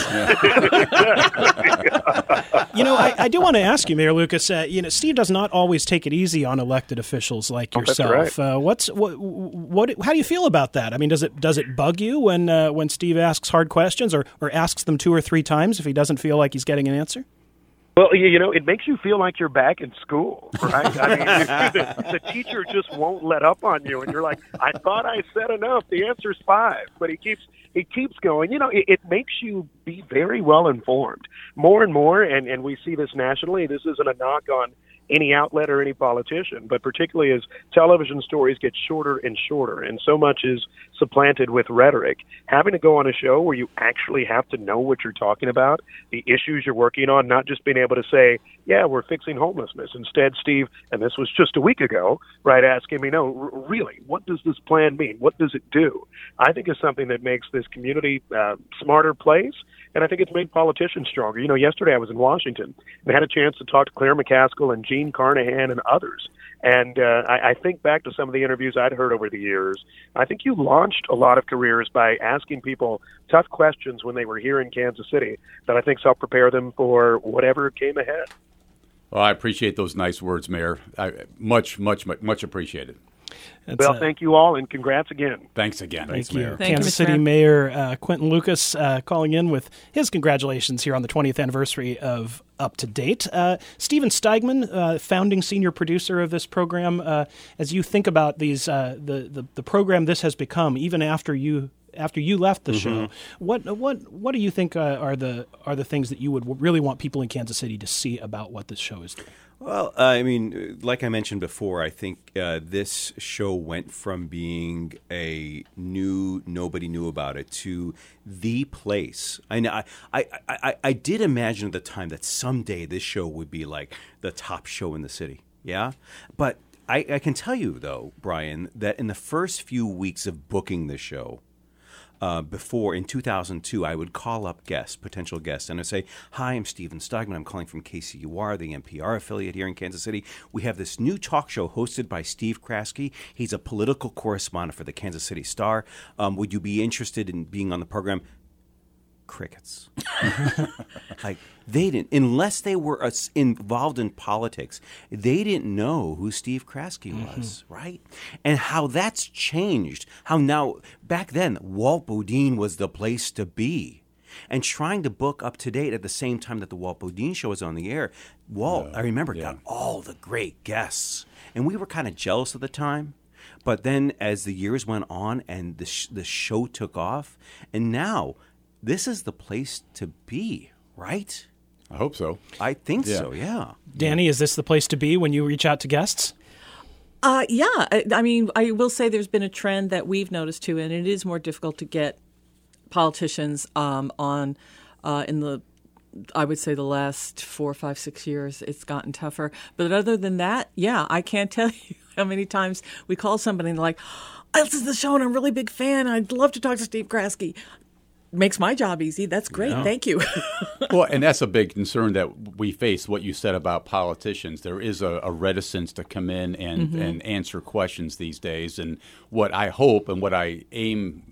Speaker 1: I do want to ask you, Mayor Lucas, Steve does not always take it easy on elected officials like yourself.
Speaker 15: That's right.
Speaker 1: What? How do you feel about that? I mean, does it bug you when Steve asks hard questions or asks them 2 or 3 times if he doesn't feel like he's getting an answer?
Speaker 15: Well, it makes you feel like you're back in school, right? I mean, the teacher just won't let up on you, and you're like, I thought I said enough. The answer's 5, but he keeps going. It makes you be very well informed, more and more, and we see this nationally. This isn't a knock on any outlet or any politician, but particularly as television stories get shorter and shorter, and so much is supplanted with rhetoric. Having to go on a show where you actually have to know what you're talking about, the issues you're working on, not just being able to say, yeah, we're fixing homelessness. Instead, Steve, and this was just a week ago, right, asking me, no, really, what does this plan mean? What does it do? I think is something that makes this community smarter place, and I think it's made politicians stronger. Yesterday I was in Washington and had a chance to talk to Claire McCaskill and Gene Carnahan and others. And I think back to some of the interviews I'd heard over the years. I think you launched a lot of careers by asking people tough questions when they were here in Kansas City that I think helped prepare them for whatever came ahead.
Speaker 2: Well, I appreciate those nice words, Mayor. Much appreciated.
Speaker 15: Thank you all, and congrats again.
Speaker 2: Thanks again.
Speaker 1: Thanks, Mayor.
Speaker 4: Thank
Speaker 1: Kansas
Speaker 4: you,
Speaker 1: City Mayor Quentin Lucas calling in with his congratulations here on the 20th anniversary of Up to Date. Steven Steigman, founding senior producer of this program, as you think about these the program this has become, even after you left the show, what do you think are the things that you would really want people in Kansas City to see about what this show is doing?
Speaker 3: Well, I mean, like I mentioned before, I think this show went from being nobody knew about it to the place. I did imagine at the time that someday this show would be like the top show in the city. Yeah, but I can tell you though, Brian, that in the first few weeks of booking the show. Before, in 2002, I would call up potential guests, and I'd say, hi, I'm Steven Steigman. I'm calling from KCUR, the NPR affiliate here in Kansas City. We have this new talk show hosted by Steve Kraske. He's a political correspondent for the Kansas City Star. Would you be interested in being on the program? Crickets. Like, they didn't, unless they were involved in politics, they didn't know who Steve Kraske was, right? And how that's changed. How now, back then, Walt Bodine was the place to be. And trying to book Up to Date at the same time that the Walt Bodine show was on the air, Walt, I remember, got all the great guests. And we were kind of jealous at the time. But then as the years went on and the show took off, and now this is the place to be, right?
Speaker 2: I hope so.
Speaker 3: I think so, yeah.
Speaker 1: Danny, is this the place to be when you reach out to guests?
Speaker 4: Yeah. I mean, I will say there's been a trend that we've noticed too, and it is more difficult to get politicians on in the, I would say, the last 4, 5, 6 years. It's gotten tougher. But other than that, yeah, I can't tell you how many times we call somebody and they're like, I listen to the show and I'm a really big fan. I'd love to talk to Steve Kraske. Makes my job easy. That's great.
Speaker 2: Yeah.
Speaker 4: Thank you.
Speaker 2: Well, and that's a big concern that we face, what you said about politicians. There is a reticence to come in and answer questions these days. And what I hope and what I aim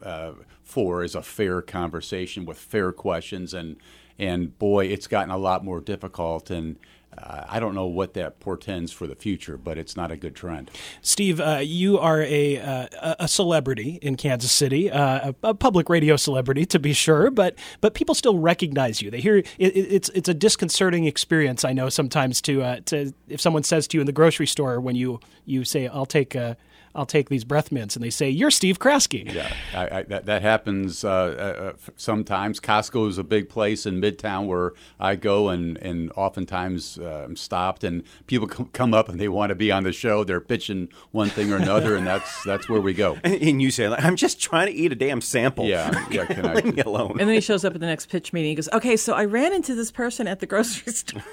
Speaker 2: for is a fair conversation with fair questions. And boy, it's gotten a lot more difficult. And I don't know what that portends for the future, but it's not a good trend.
Speaker 1: Steve, you are a celebrity in Kansas City, a public radio celebrity to be sure, but people still recognize you. They hear it's a disconcerting experience. I know sometimes to if someone says to you in the grocery store when you say I'll take these breath mints, and they say, you're Steve Kraske.
Speaker 2: Yeah, that happens sometimes. Costco is a big place in Midtown where I go, and oftentimes I'm stopped, and people come up and they want to be on the show. They're pitching one thing or another, and that's where we go.
Speaker 3: And you say, I'm just trying to eat a damn sample.
Speaker 2: Yeah. Can I
Speaker 3: leave me alone?
Speaker 4: And then he shows up at the next pitch meeting. He goes, okay, so I ran into this person at the grocery store.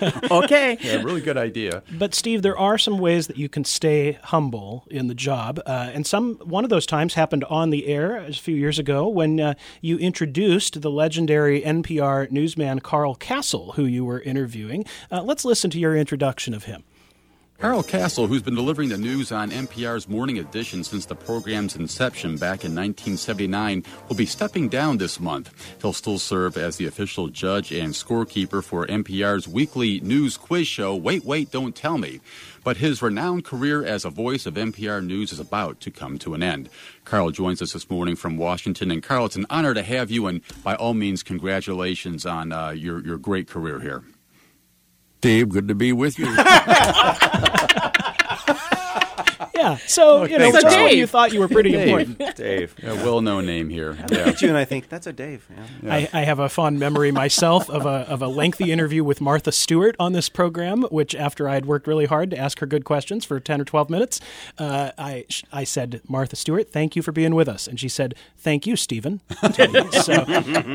Speaker 4: Okay.
Speaker 2: Yeah, really good idea.
Speaker 1: But Steve, there are some ways that you can stay humble in the job, and one of those times happened on the air a few years ago when you introduced the legendary NPR newsman Carl Kasell, who you were interviewing. Let's listen to your introduction of him.
Speaker 2: Carl Kasell, who's been delivering the news on NPR's Morning Edition since the program's inception back in 1979, will be stepping down this month. He'll still serve as the official judge and scorekeeper for NPR's weekly news quiz show, Wait, Don't Tell Me. But his renowned career as a voice of NPR News is about to come to an end. Carl joins us this morning from Washington. And Carl, it's an honor to have you, and by all means, congratulations on your great career here.
Speaker 16: Steve, good to be with you.
Speaker 1: Yeah, so, just when you thought you were pretty important.
Speaker 3: Dave.
Speaker 2: A well-known name here.
Speaker 3: I look at you and I think, that's a Dave.
Speaker 1: Yeah. I have a fond memory myself of a lengthy interview with Martha Stewart on this program, which after I had worked really hard to ask her good questions for 10 or 12 minutes, I said, Martha Stewart, thank you for being with us. And she said, thank you, Stephen. So,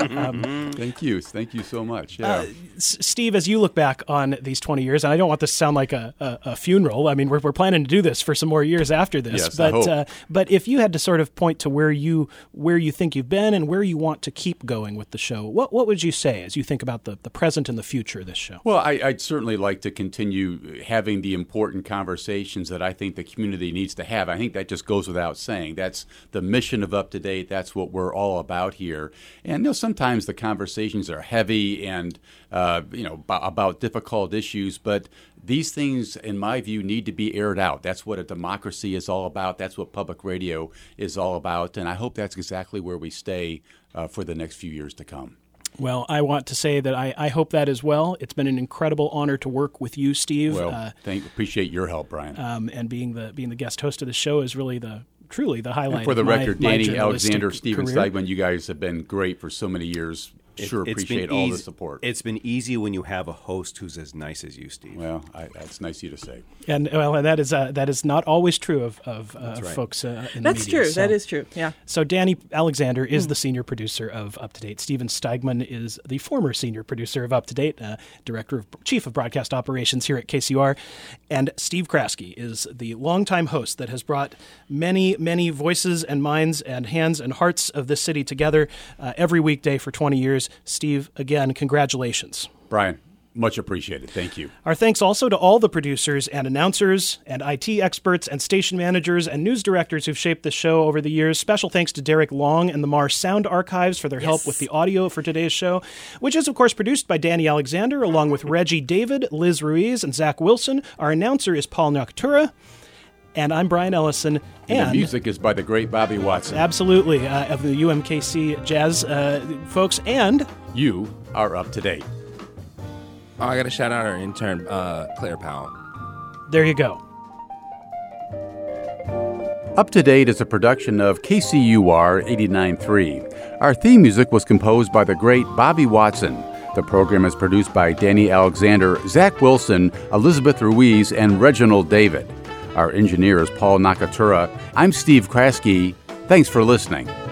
Speaker 2: thank you. Thank you so much. Yeah.
Speaker 1: Steve, as you look back on these 20 years, and I don't want this to sound like a funeral. I mean, we're planning to do this for some more years after this.
Speaker 2: Yes, I hope.
Speaker 1: But if you had to sort of point to where you think you've been and where you want to keep going with the show, what would you say as you think about the present and the future of this show?
Speaker 2: Well, I'd certainly like to continue having the important conversations that I think the community needs to have. I think that just goes without saying. That's the mission of Up to Date. That's what we're all about here. And sometimes the conversations are heavy and about difficult issues, but these things, in my view, need to be aired out. That's what a democracy is all about. That's what public radio is all about. And I hope that's exactly where we stay for the next few years to come.
Speaker 1: Well, I want to say that I hope that as well. It's been an incredible honor to work with you, Steve.
Speaker 2: Well, appreciate your help, Brian.
Speaker 1: And being the guest host of the show is really truly the highlight.
Speaker 2: And for the record, Danny Alexander, Stephen
Speaker 1: career.
Speaker 2: Steigman, you guys have been great for so many years. Sure appreciate all the support.
Speaker 3: It's been easy when you have a host who's as nice as you, Steve.
Speaker 2: Well, that's nice of you to say.
Speaker 1: And that is not always true of
Speaker 3: right.
Speaker 1: folks in the media.
Speaker 4: That's true. So, that is true. Yeah.
Speaker 1: So Danny Alexander is the senior producer of Up to Date. Stephen Steigman is the former senior producer of Up to Date, chief of broadcast operations here at KCUR, and Steve Kraske is the longtime host that has brought many, many voices and minds and hands and hearts of this city together every weekday for 20 years. Steve, again, congratulations.
Speaker 2: Brian, much appreciated. Thank you.
Speaker 1: Our thanks also to all the producers and announcers and IT experts and station managers and news directors who've shaped the show over the years. Special thanks to Derek Long and the Mars Sound Archives for their help with the audio for today's show, which is, of course, produced by Danny Alexander, along with Reggie David, Liz Ruiz, and Zach Wilson. Our announcer is Paul Noctura. And I'm Brian Ellison.
Speaker 2: And the music is by the great Bobby Watson.
Speaker 1: Absolutely, of the UMKC Jazz folks. And
Speaker 2: you are Up to Date.
Speaker 16: Oh, I got to shout out our intern, Claire Powell.
Speaker 1: There you go.
Speaker 2: Up to Date is a production of KCUR 89.3. Our theme music was composed by the great Bobby Watson. The program is produced by Danny Alexander, Zach Wilson, Elizabeth Ruiz, and Reginald David. Our engineer is Paul Nakatura. I'm Steve Kraske. Thanks for listening.